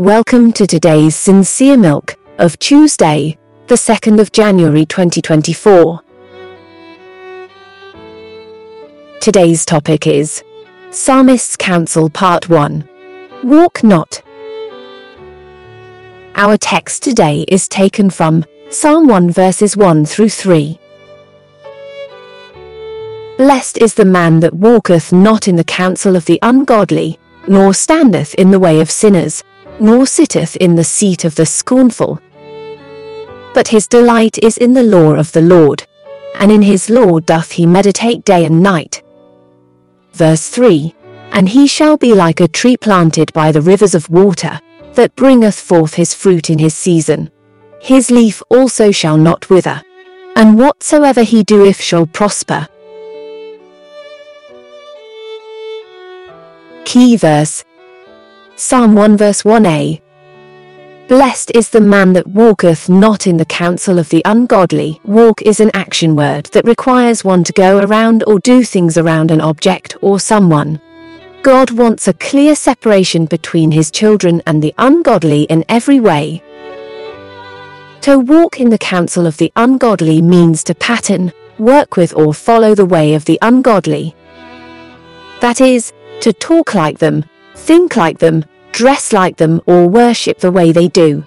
Welcome to today's Sincere Milk of Tuesday, the 2nd of January 2024. Today's topic is Psalmist's Counsel Part 1. Walk not. Our text today is taken from Psalm 1 verses 1 through 3. Blessed is the man that walketh not in the counsel of the ungodly, nor standeth in the way of sinners, nor sitteth in the seat of the scornful. But his delight is in the law of the Lord, and in his law doth he meditate day and night. Verse 3. And he shall be like a tree planted by the rivers of water, that bringeth forth his fruit in his season. His leaf also shall not wither, and whatsoever he doeth shall prosper. Key verse. Psalm 1 verse 1a. Blessed is the man that walketh not in the counsel of the ungodly. Walk is an action word that requires one to go around or do things around an object or someone. God wants a clear separation between his children and the ungodly in every way. To walk in the counsel of the ungodly means to pattern, work with or follow the way of the ungodly. That is, to talk like them, think like them, dress like them, or worship the way they do.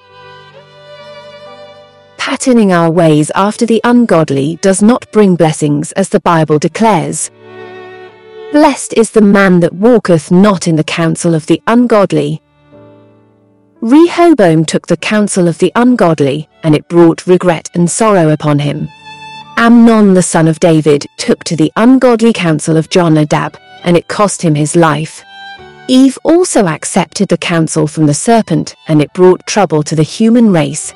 Patterning our ways after the ungodly does not bring blessings, as the Bible declares. Blessed is the man that walketh not in the counsel of the ungodly. Rehoboam took the counsel of the ungodly, and it brought regret and sorrow upon him. Amnon the son of David took to the ungodly counsel of Jonadab, and it cost him his life. Eve also accepted the counsel from the serpent, and it brought trouble to the human race.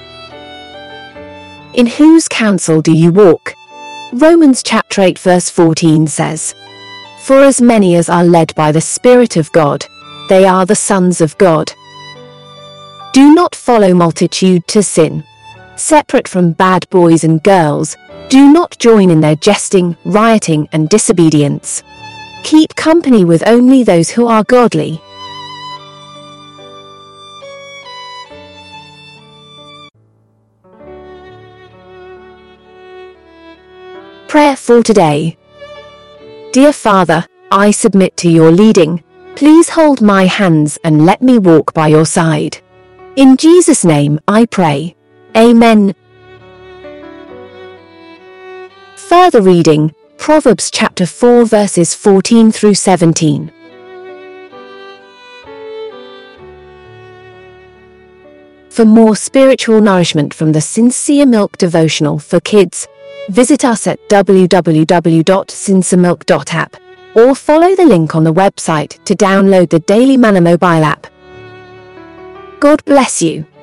In whose counsel do you walk? Romans chapter 8 verse 14 says, For as many as are led by the Spirit of God, they are the sons of God. Do not follow multitude to sin. Separate from bad boys and girls, do not join in their jesting, rioting, and disobedience. Keep company with only those who are godly. Prayer for today. Dear Father, I submit to your leading. Please hold my hands and let me walk by your side. In Jesus' name I pray. Amen. Further reading, Proverbs chapter 4 verses 14 through 17. For more spiritual nourishment from the Sincere Milk devotional for kids, visit us at www.sinceremilk.app or follow the link on the website to download the Daily Manna mobile app. God bless you.